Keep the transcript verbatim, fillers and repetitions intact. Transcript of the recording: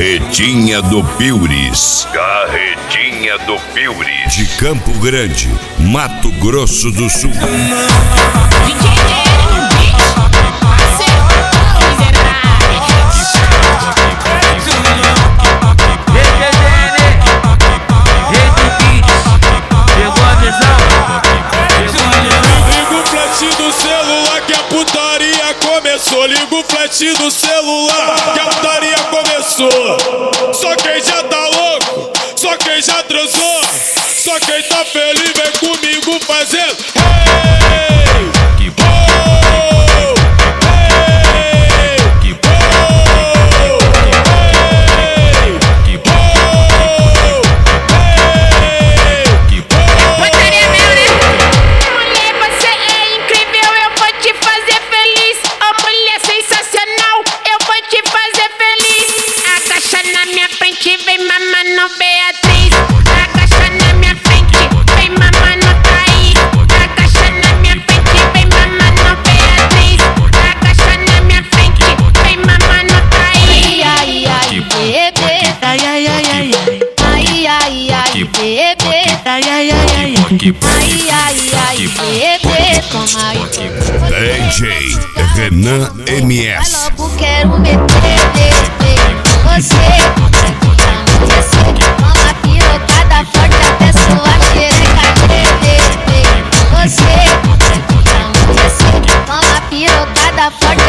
Carretinha do Piures. Carretinha do Piures. De Campo Grande, Mato Grosso do Sul. Liga o flash do celular que a putaria começou. Só quem já tá louco, só quem já transou, só quem tá feliz vem comigo fazendo hey! Que bom! Hey! Que bom! Hey! Que bom! Hey! Que bom! Putaria meu, né? Mulher, você é incrível, eu vou te fazer feliz. Oh, mulher sensacional, eu vou te fazer feliz. Agacha na minha frente, vem mamando Beatriz. Agacha na minha frente, vem mamando Thaís. Agacha na minha frente, vem mamando Beatriz. Agacha na minha frente, vem mamando Thaís. Ai, ai, ai, bebê. Ai, ai, ai, ai, ai. Ai, ai, ai, bebê. Ai, ai, ai, ai, ai. Ai, ai, ai, bebê. Toma aí. D J Renan M S. Vai logo, quero meter, você. Toma pirocada forte até sua xereca tremer. Você. Toma pirocada forte.